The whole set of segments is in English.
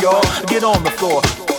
y'all. Get on the floor.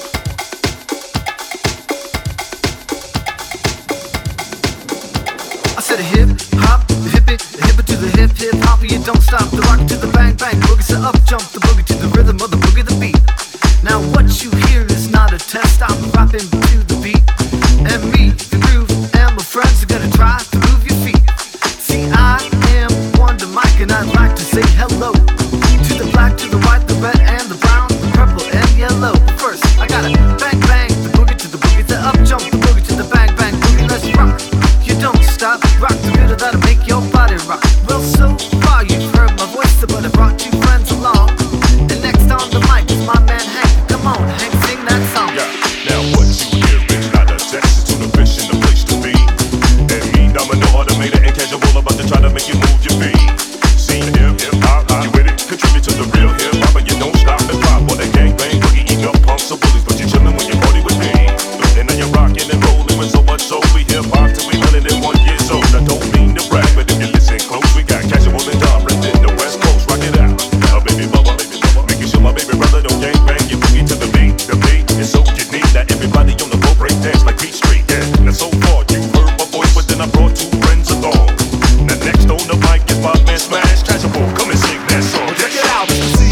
I said a hip hop, the hip it to the hip hop, you don't stop. The rock to the bang bang, boogie to up jump, the boogie to the rhythm of the boogie the beat. Now what you hear is not a test, I'm rapping to the beat. And me, the groove, and my friends are gonna try to move your feet. See, I am Wonder Mike, and I'd like to say hello to the black, to the white, the red, and the brown, the purple, and yellow. First, I gotta bang bang, the boogie to the boogie, the up jump, the boogie to the bang bang, boogie, let's rock. You don't stop, rock the rhythm that'll make your body rock. Well, so far you've heard my voice, but I brought two friends along. And next on the mic is my man Hank. Come on, Hank, sing that song. Yeah, now what you hear is not a test, it's too efficient a place to be. And me, Domino, automator, and casual about to try to make you move your feet. See, hip hop, you with it, contribute to the real hip hop, and you don't stop and drop on that gang bang boogie, eating up punks or bullies, but you chillin' when you party with me. And now you're rockin' and rollin' with so much soul, we hip hop till we 101 years old. I don't mean to brag, but if you listen close, we got casual and Dom right in the West Coast, rock it out. Baby bubba, making sure my baby brother don't gang bang you boogie to the beat. The beat is so unique that everybody on the floor break dance like Beat Street. Yeah, now so far you heard my voice, but then I brought two friends along. Now next on the mic is my man Smash Casual. Come and sing that song. Well, check it out, it's the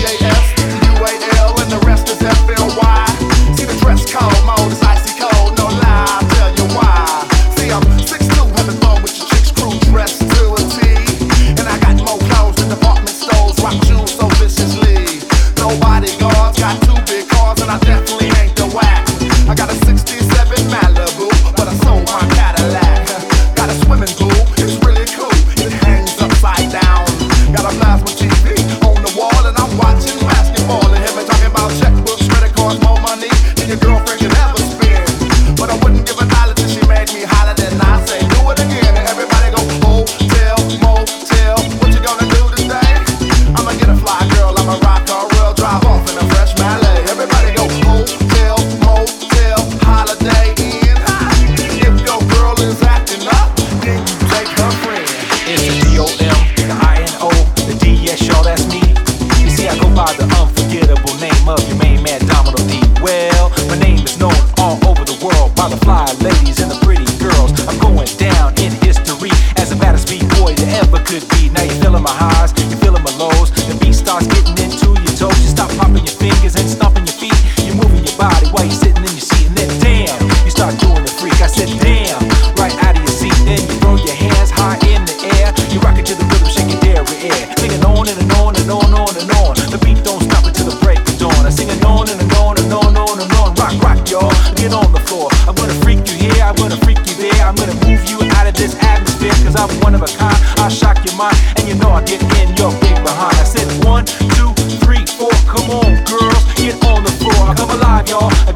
CASUAL and the rest is FLY. See the dress code, mode is icy cold, no lie, I'll tell you why. See, I'm 6'2", having fun with your chicks, crew dressed to a T. And I got more clothes than department stores, rock shoes so viciously. No bodyguards, got two big cars, and I definitely ain't the whack. I got a 67 Malibu, but I sold my Cadillac. Got a swimming pool, it's really cool, it hangs upside down. Got a plasma TV on the wall, and I'm watching basketball. And hear me talking about checkbooks, credit cards, more money than your girlfriend can ever spend. But I wouldn't give a dollar till she made me holler, then I say do it again. And everybody go hotel, motel, what you gonna do today? I'ma get a fly girl, I'ma rock her real, drive off in a fresh Malay. Everybody go hotel, motel, holiday inn. If your girl is acting up, then you take her friend. It's the D-O-M, the I-N-O, the D-S, y'all, that's me. You see, I go by the unforgettable name of your main man, Domino D. Well, my name is known all over the world by the fly ladies and the pretty girls. I'm going down in history as the baddest B-boy that ever could be. Now you're feeling my highs, you're feeling my lows. The beat starts getting into your toes. You stop popping your fingers and stomping your feet. You're moving your body while you're sitting in your seat. And then damn, you start doing the freak. I said damn, right out of your seat. Then you throw your hands high in the air. You rock it to the rhythm, shaking dairy air. Singing on and on and on and on. The beat don't stop until the break of dawn. I sing it on and on and on and on. Rock, rock, y'all. Get on the floor. I'm gonna freak you here, I'm gonna freak you there. I'm gonna move you out of this atmosphere, cause I'm one of a kind. I'll shock your mind, and you know I'll get in your big behind. I said 1, 2, 3, 4. Come on, girls, get on the floor. I come alive, y'all.